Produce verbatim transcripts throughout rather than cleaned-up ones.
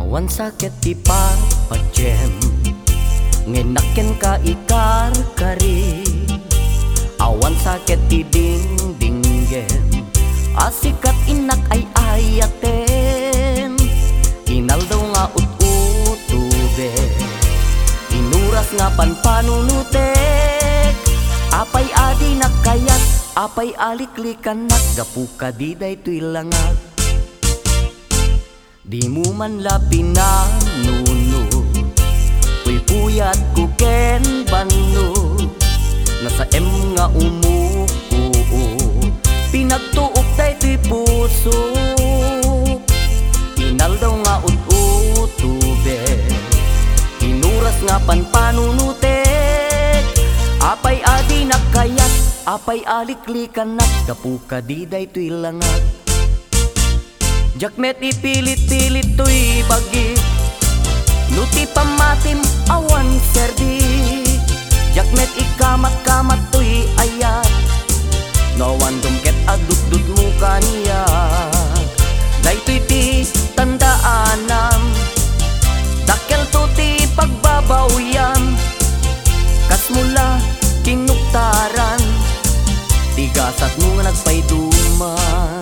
Awan sakit ti papajem ngenaken ka ikar kari. Awan sakit ti dingdinggem asikat inak ay ayaten. Inal daw nga ut-utube inuras nga panpanunutek. Apay adi nakayat apay aliklikan naggapu ka di daytoy langat. Di mo man lapin na nuno tuy puyat ko ken banu. Nasa em nga umuo pinagtuok daytoy puso. Inal daw nga ut-utube inuras nga panpanunutek. Apay adi nakayat apay aliklikan naggapu ka di daytoy langat. Jakmet ipilit-pilit to'y bagi nuti pamatim awan serdi. Jakmet ikamat-kamat to'y ayat nawan dumket adut-dut mo kaniya. Daytoy ti tandaanam dakel to ti pagbabawyam. Kasmula kinuktaran tigasat mo nga nagpayduman.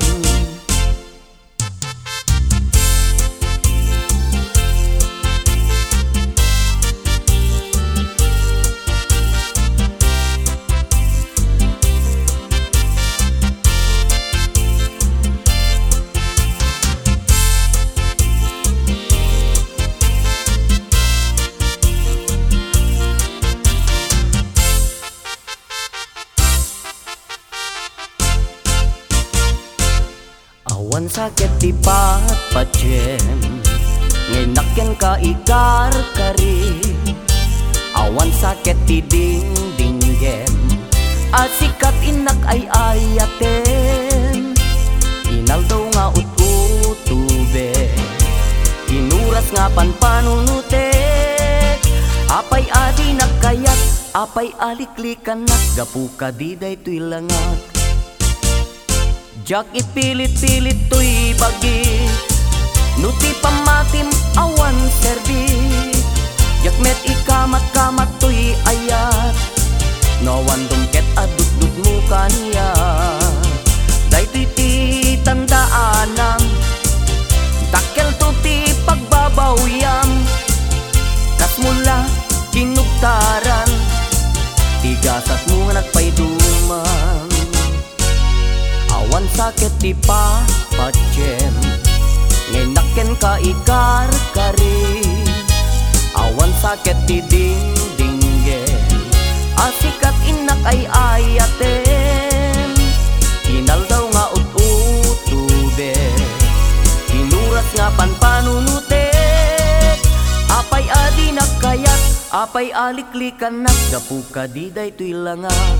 Awan sakit ti patpajem ngenaken ka ikar kari. Awan sakit ti dingdinggem asikat inak ay ayaten. Inal daw nga ut-utube inuras nga panpanunutek. Apay adi nakayat apay aliklikan naggapu ka di daytoy langat. Jak ipilit-pilit to'y bagi nuti pamatim awan serdi. Jakmet ikamat-kamat to'y ayat nawan dumket adut-dut mo kaniya. Daytoy ti tandaanam dakel to ti pagbabawyam. Kasmula kinugtaran tigasat mo nga nagpayduman. Awan sakit ti papajem ngenaken ka ikar kari. Awan sakit ti dingdinggem asikat inak ay ayaten. Inal daw nga ut-utube inuras nga panpanunutek. Apay adi nakayat apay aliklikan naggapu ka di daytoy langat.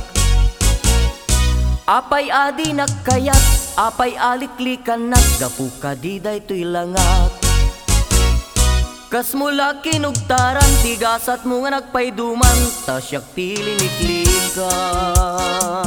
Apay adi nakayat apay aliklikan naggapu ka di daytoy langat. Kasmula kinugtaran tigasat mo nga nagpayduman tasyak ti liniklikan.